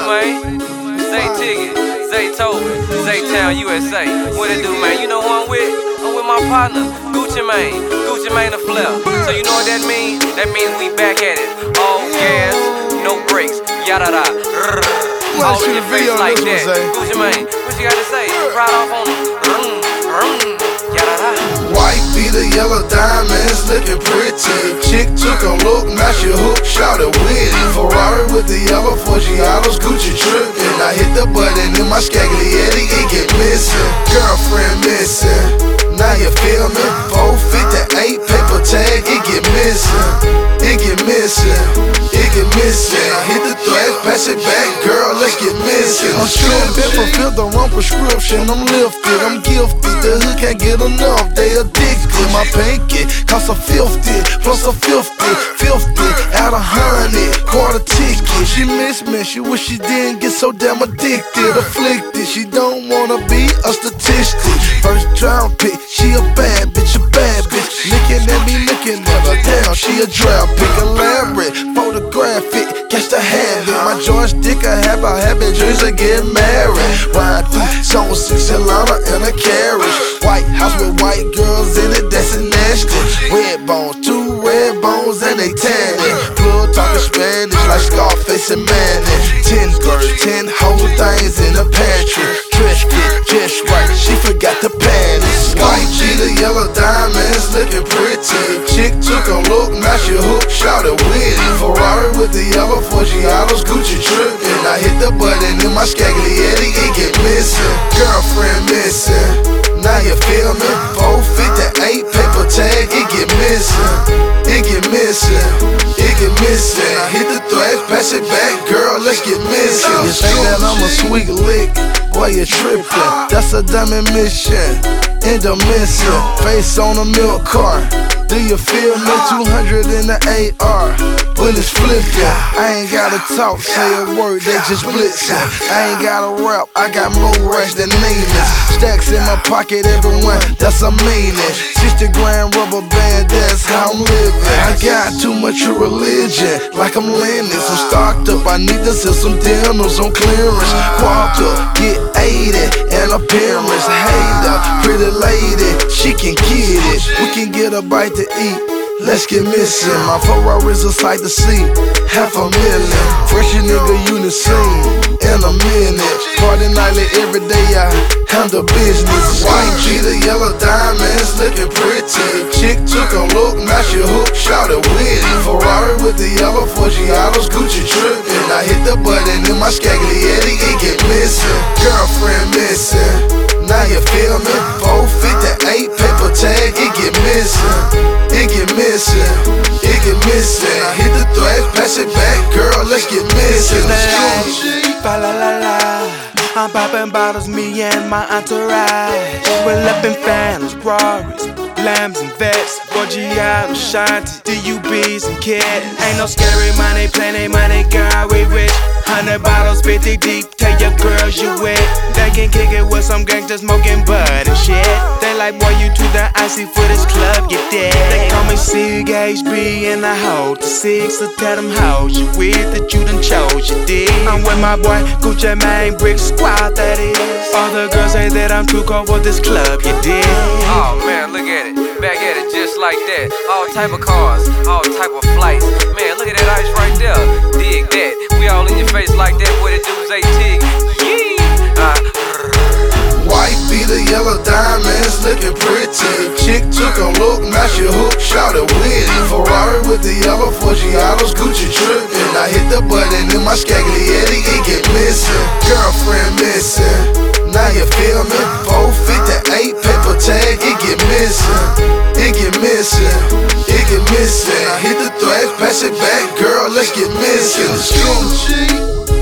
man? Zay Ticket, Zay Tobin, Zay Town, USA. What it do, man? You know who I'm with? I'm with my partner, Gucci Mane the Flair. So you know what that means? That means we back at it. All gas, no brakes, yada da. All in your face like that. Gucci Mane, what you gotta say? Ride off on them. Yada da. White beater, yellow diamonds, looking pretty. Chick took a look, now she hooked, shouted with it. Ferrari with the yellow Forgiatos, Gucci trippin'. I hit the button in my Scaglietti, it get missing. Girlfriend missing. Now you feel me? 458 paper tag, it get missing. It get missing. It get missing. I hit the thread, pass it back, girl, let's get missing. I'm sure been fulfilled the wrong prescription. I'm lifted, I'm gifted. The hood can't get enough, they addicted. My pinky cost a 50, plus a 50 out of 100, quarter ticket. She miss me, she wish she didn't get so damn addicted, afflicted. She don't wanna be a statistic. First round pick, she a bad bitch, looking at me, looking at her. Damn, she a draft pick, elaborate, photographic, catch the habit. My George Dick a habit, dreams of getting married. Ride through Zone 6 Atlanta in a carriage. White house with white girls in it, that's nasty. Red bones, 2 red bones and they tanning. Plug talking Spanish like Scarface and Manning. 10 girls, 10 whole things in the pantry. Dress fit, just right, she forgot the panties. White cheetah, yellow diamonds, looking pretty. Chick took a look, now she hooked, shouted with it. Ferrari with the yellow Forgiatos, Gucci trippin'. I hit the button in my Scaglietti, it get missing. Girlfriend missing. Now you feel me? 458 paper tag, it get missing. It get missing. It get missing. I hit the thread, pass it back, girl, let's get missing. You think that I'm a sweet lick? Boy, you trippin'. That's a diamond mission. In the missing. Face on a milk car. Do you feel me? 200 in the AR. Bullets flippin'. I ain't gotta talk, say a word, they just blitzin'. I ain't gotta rap, I got more racks than Neiman's. Stacks in my pocket, everyone, that's a meaning. 60 grand rubber band, that's how I'm living. I got too much of religion, like I'm landing. So stocked up, I need to sell some dinners on clearance. Walk up, get 80, and appearance. Hater, pretty lady, she can get it. We can get a bite to eat. Let's get missing. My Ferrari's a sight to see. $500,000. Fresh nigga unison in a minute. Party nightly every day, I handle business. White cheetah, yellow diamonds, looking pretty. Chick took a look, now she hooked, shouted with it. Ferrari with the yellow Forgiatos, Gucci trippin'. I hit the button in my Scaglietti, it get missing. Girlfriend missing. Now you feel me? 458 paper tag, it get missing. It get missing. It get missing. I hit the thread, pass it back, girl, let's get missing. Fa la la la. I'm popping bottles, me and my entourage. We're up in phantoms, Rarries, Lambs and Vets, Forgiatos, Shanti, DUBs and kids. Ain't no scary money, plenty money, girl, we rich. 100 bottles, 50 deep, tell your girls you wet. They can kick it with some gangsters smoking bud and shit. They like, boy, you too damn icy for this club, you dead. They call me Sig HB and I hold the 6. So tell them hoes you with that you done chose, you did. I'm with my boy Gucci Mane, Brick Squad, that is. All the girls say that I'm too cold for this club, you did. Oh man, look at it, back at it just like that. All type of cars, all type of flights. Man, look at that ice right there. Dig that, we all in your face like that. What it do, Zay Tig? White beater, yellow diamonds, looking pretty. Chick took a look, now she hooked, shouted with it. Ferrari with the yellow Forgiatos, Gucci trippin'. I hit the button in my Scaglietti, it get missing. Girlfriend missing. Now you feel me? 458 paper tag, it get missing. It get missing. It get missing. I hit the thread, pass it back, girl, let's get missing.